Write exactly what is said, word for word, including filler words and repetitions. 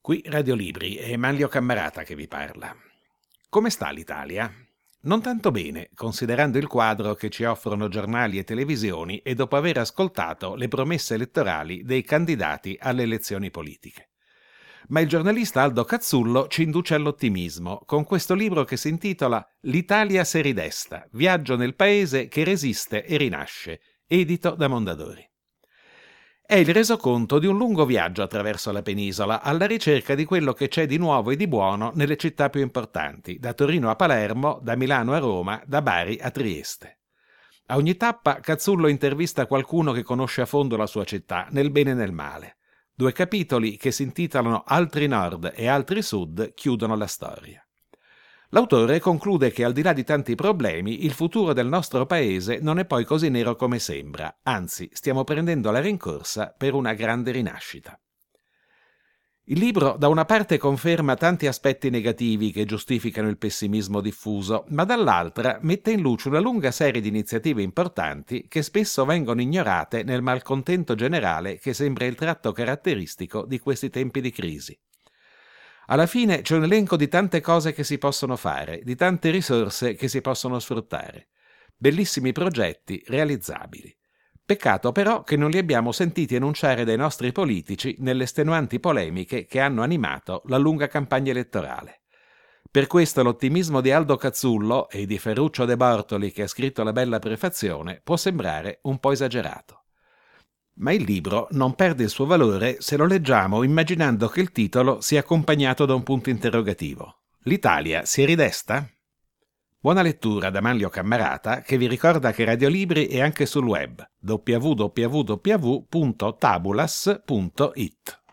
Qui Radiolibri, è Manlio Cammarata che vi parla. Come sta l'Italia? Non tanto bene, considerando il quadro che ci offrono giornali e televisioni e dopo aver ascoltato le promesse elettorali dei candidati alle elezioni politiche. Ma il giornalista Aldo Cazzullo ci induce all'ottimismo con questo libro che si intitola L'Italia se ridesta, viaggio nel paese che resiste e rinasce, edito da Mondadori. È il resoconto di un lungo viaggio attraverso la penisola alla ricerca di quello che c'è di nuovo e di buono nelle città più importanti, da Torino a Palermo, da Milano a Roma, da Bari a Trieste. A ogni tappa Cazzullo intervista qualcuno che conosce a fondo la sua città, nel bene e nel male. Due capitoli che si intitolano Altri Nord e Altri Sud chiudono la storia. L'autore conclude che al di là di tanti problemi, il futuro del nostro paese non è poi così nero come sembra, anzi stiamo prendendo la rincorsa per una grande rinascita. Il libro da una parte conferma tanti aspetti negativi che giustificano il pessimismo diffuso, ma dall'altra mette in luce una lunga serie di iniziative importanti che spesso vengono ignorate nel malcontento generale che sembra il tratto caratteristico di questi tempi di crisi. Alla fine c'è un elenco di tante cose che si possono fare, di tante risorse che si possono sfruttare. Bellissimi progetti realizzabili. Peccato però che non li abbiamo sentiti enunciare dai nostri politici nelle estenuanti polemiche che hanno animato la lunga campagna elettorale. Per questo l'ottimismo di Aldo Cazzullo e di Ferruccio De Bortoli, che ha scritto la bella prefazione, può sembrare un po' esagerato. Ma il libro non perde il suo valore se lo leggiamo immaginando che il titolo sia accompagnato da un punto interrogativo. L'Italia si ridesta? Buona lettura da Manlio Cammarata, che vi ricorda che Radiolibri è anche sul web w w w punto tabulas punto it.